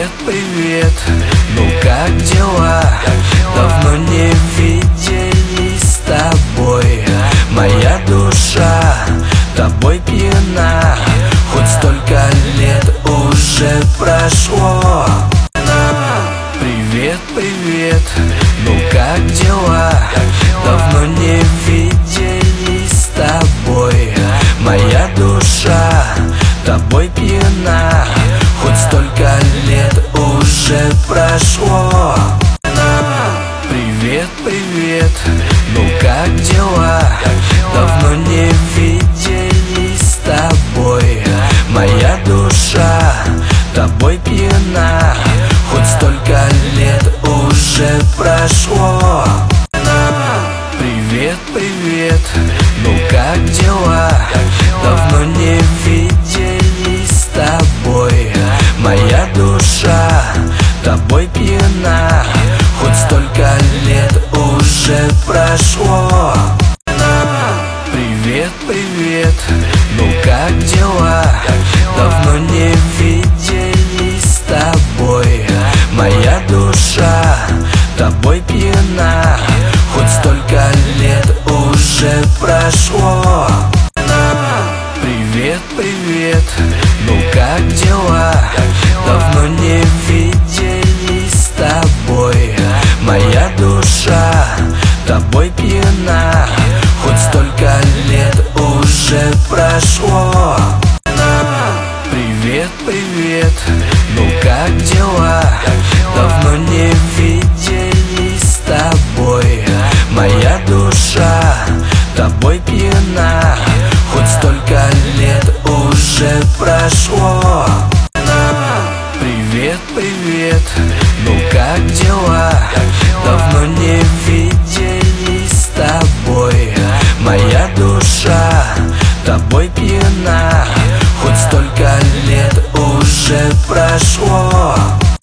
Привет, привет, ну как дела? Давно не виделись с тобой. Моя душа тобой пьяна, хоть столько лет уже прошло. Привет, привет, ну как дела? Давно не виделись с тобой. Моя душа тобой пьяна, хоть столько лет уже прошло. Привет, привет, ну как дела? Давно не виделись с тобой. Моя душа тобой пьяна, хоть столько лет уже прошло. Привет, привет, ну как дела? Давно не виделись с тобой. Моя душа тобой пьяна, хоть столько лет уже прошло. Привет, привет, ну как дела? Давно не виделись с тобой. Моя душа тобой пьяна, хоть столько лет уже прошло. Привет, привет, ну как дела? Давно не виделись с тобой. Моя душа тобой пьяна, хоть столько лет уже прошло. Привет, привет, ну как дела? Давно не виделись с тобой. Моя душа тобой пьяна, хоть столько лет уже прошло.